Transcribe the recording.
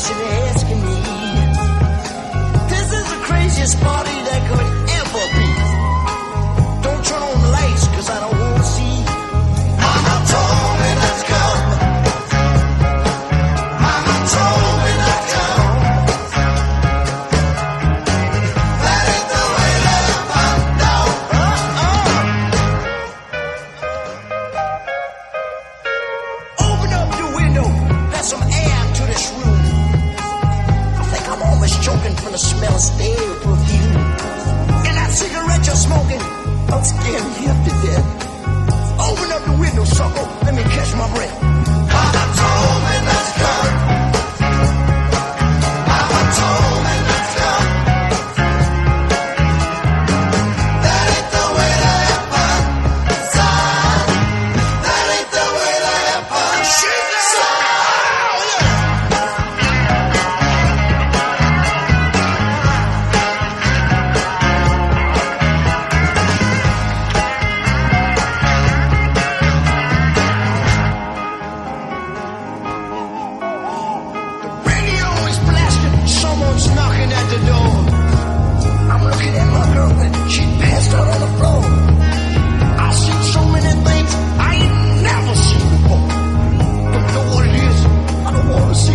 question they're asking me. This is the craziest party that could ever be. Don't turn on the lights, cause I don't wanna see. Mama told me not to come. Mama told me not to come. That ain't the way that I found out. Open up your window, let some air to this room. I think I'm almost choking from the smell of stale perfume. And that cigarette you're smoking, I'm scaring me up to death. Open up the window, sucker, let me catch my breath. Mama told me not to come. Mama told me not to come. That ain't the way that I found. Son, that ain't the way that I found. Shit, someone's knocking at the door. I'm looking at my girl and she passed out on the floor. I've seen so many things I ain't never seen before. But you know what it is? I don't want to see